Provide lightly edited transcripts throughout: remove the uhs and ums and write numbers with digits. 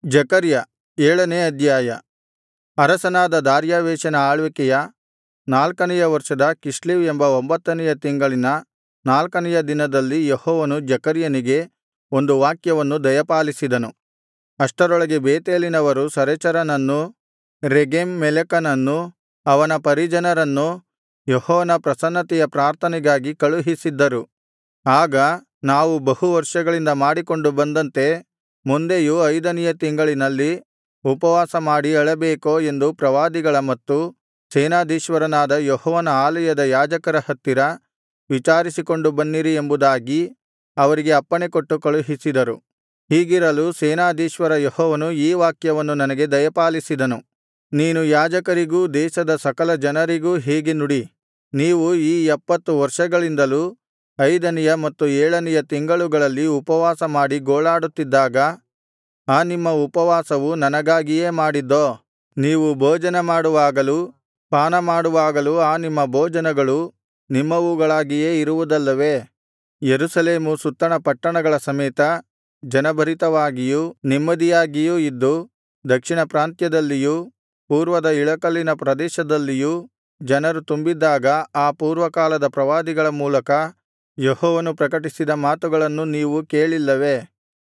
ಜೆಕರ್ಯ 7ನೇ ಅಧ್ಯಾಯ. ಅರಸನಾದ ದಾರ್ಯಾವೆಷನ ಆಳ್ವಿಕೆಯ 4ನೆಯ ವರ್ಷದ ಕಿಸ್ಲೇವ್ ಎಂಬ 9ನೆಯ ತಿಂಗಳಿನ 4ನೆಯ ದಿನದಲ್ಲಿ ಯೆಹೋವನು ಜೆಕರ್ಯನಿಗೆ ಒಂದು ವಾಕ್ಯವನ್ನು ದಯಪಾಲಿಸಿದನು. ಅಷ್ಟರೊಳಗೆ ಬೇತೇಲಿನವರು ಸರೆಚರನನ್ನೂ ರೆಗೆಮ್ ಮೆಲೆಕನನ್ನೂ ಅವನ ಪರಿಜನರನ್ನೂ ಯೆಹೋವನ ಪ್ರಸನ್ನತೆಯ ಪ್ರಾರ್ಥನೆಗಾಗಿ ಕಳುಹಿಸಿದ್ದರು. ಆಗ ನಾವು ಬಹು ವರ್ಷಗಳಿಂದ ಮಾಡಿಕೊಂಡು ಬಂದಂತೆ ಮುಂದೆಯೂ 5ನೆಯ ತಿಂಗಳಿನಲ್ಲಿ ಉಪವಾಸಮಾಡಿ ಅಳಬೇಕೋ ಎಂದು ಪ್ರವಾದಿಗಳ ಮತ್ತು ಸೇನಾಧೀಶ್ವರನಾದ ಯೆಹೋವನ ಆಲಯದ ಯಾಜಕರ ಹತ್ತಿರ ವಿಚಾರಿಸಿಕೊಂಡು ಬನ್ನಿರಿ ಎಂಬುದಾಗಿ ಅವರಿಗೆ ಅಪ್ಪಣೆಕೊಟ್ಟು ಕಳುಹಿಸಿದರು. ಹೀಗಿರಲು ಸೇನಾಧೀಶ್ವರ ಯೆಹೋವನು ಈ ವಾಕ್ಯವನ್ನು ನನಗೆ ದಯಪಾಲಿಸಿದನು. ನೀನು ಯಾಜಕರಿಗೂ ದೇಶದ ಸಕಲ ಜನರಿಗೂ ಹೀಗೆ ನುಡಿ. ನೀವು ಈ 70 ವರ್ಷಗಳಿಂದಲೂ 5ನೆಯ ಮತ್ತು 7ನೆಯ ತಿಂಗಳುಗಳಲ್ಲಿ ಉಪವಾಸಮಾಡಿ ಗೋಳಾಡುತ್ತಿದ್ದಾಗ ಆ ನಿಮ್ಮ ಉಪವಾಸವು ನನಗಾಗಿಯೇ ಮಾಡಿದ್ದೋ? ನೀವು ಭೋಜನ ಮಾಡುವಾಗಲೂ ಪಾನಮಾಡುವಾಗಲೂ ಆ ನಿಮ್ಮ ಭೋಜನಗಳು ನಿಮ್ಮವುಗಳಾಗಿಯೇ ಇರುವುದಲ್ಲವೇ? ಯೆರೂಸಲೇಮು ಸುತ್ತಣ ಪಟ್ಟಣಗಳ ಸಮೇತ ಜನಭರಿತವಾಗಿಯೂ ನೆಮ್ಮದಿಯಾಗಿಯೂ ಇದ್ದು, ದಕ್ಷಿಣ ಪ್ರಾಂತ್ಯದಲ್ಲಿಯೂ ಪೂರ್ವದ ಇಳಕಲಿನ ಪ್ರದೇಶದಲ್ಲಿಯೂ ಜನರು ತುಂಬಿದ್ದಾಗ ಆ ಪೂರ್ವಕಾಲದ ಪ್ರವಾದಿಗಳ ಮೂಲಕ ಯೆಹೋವನು ಪ್ರಕಟಿಸಿದ ಮಾತುಗಳನ್ನು ನೀವು ಕೇಳಿಲ್ಲವೇ?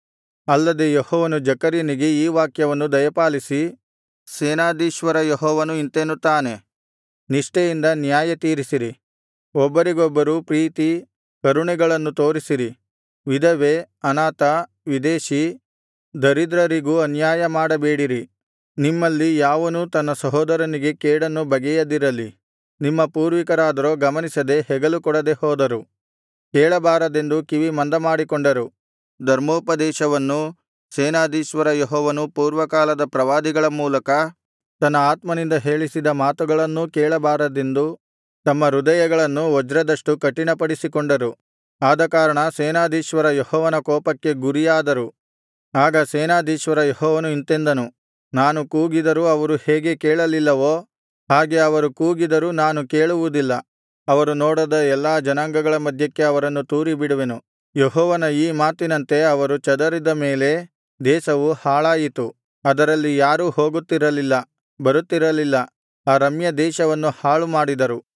ಅಲ್ಲದೆ ಯೆಹೋವನು ಜೆಕರ್ಯನಿಗೆ ಈ ವಾಕ್ಯವನ್ನು ದಯಪಾಲಿಸಿ, ಸೇನಾಧೀಶ್ವರ ಯೆಹೋವನು ಇಂತೆನ್ನುತ್ತಾನೆ, ನಿಷ್ಠೆಯಿಂದ ನ್ಯಾಯತೀರಿಸಿರಿ, ಒಬ್ಬರಿಗೊಬ್ಬರು ಪ್ರೀತಿ ಕರುಣೆಗಳನ್ನು ತೋರಿಸಿರಿ. ವಿಧವೆ, ಅನಾಥ, ವಿದೇಶಿ, ದರಿದ್ರರಿಗೂ ಅನ್ಯಾಯ ಮಾಡಬೇಡಿರಿ. ನಿಮ್ಮಲ್ಲಿ ಯಾವನೂ ತನ್ನ ಸಹೋದರನಿಗೆ ಕೇಡನ್ನು ಬಗೆಯದಿರಲಿ. ನಿಮ್ಮ ಪೂರ್ವಿಕರಾದರೋ ಗಮನಿಸದೆ ಹೆಗಲು ಕೊಡದೆ ಹೋದರು, ಕೇಳಬಾರದೆಂದು ಕಿವಿ ಮಂದಮಾಡಿಕೊಂಡರು. ಧರ್ಮೋಪದೇಶವನ್ನು ಸೇನಾಧೀಶ್ವರ ಯೆಹೋವನು ಪೂರ್ವಕಾಲದ ಪ್ರವಾದಿಗಳ ಮೂಲಕ ತನ್ನ ಆತ್ಮನಿಂದ ಹೇಳಿಸಿದ ಮಾತುಗಳನ್ನೂ ಕೇಳಬಾರದೆಂದು ತಮ್ಮ ಹೃದಯಗಳನ್ನು ವಜ್ರದಷ್ಟು ಕಠಿಣಪಡಿಸಿಕೊಂಡರು. ಆದಕಾರಣ ಸೇನಾಧೀಶ್ವರ ಯೆಹೋವನ ಕೋಪಕ್ಕೆ ಗುರಿಯಾದರು. ಆಗ ಸೇನಾಧೀಶ್ವರ ಯೆಹೋವನು ಇಂತೆಂದನು, ನಾನು ಕೂಗಿದರೂ ಅವರು ಹೇಗೆ ಕೇಳಲಿಲ್ಲವೋ ಹಾಗೆ ಅವರು ಕೂಗಿದರೂ ನಾನು ಕೇಳುವುದಿಲ್ಲ. ಅವರು ನೋಡದ ಎಲ್ಲಾ ಜನಾಂಗಗಳ ಮಧ್ಯಕ್ಕೆ ಅವರನ್ನು ತೂರಿಬಿಡುವೆನು. ಯೆಹೋವನ ಈ ಮಾತಿನಂತೆ ಅವರು ಚದರಿದ ಮೇಲೆ ದೇಶವು ಹಾಳಾಯಿತು. ಅದರಲ್ಲಿ ಯಾರೂ ಹೋಗುತ್ತಿರಲಿಲ್ಲ, ಬರುತ್ತಿರಲಿಲ್ಲ. ಆ ರಮ್ಯ ದೇಶವನ್ನು ಹಾಳುಮಾಡಿದರು.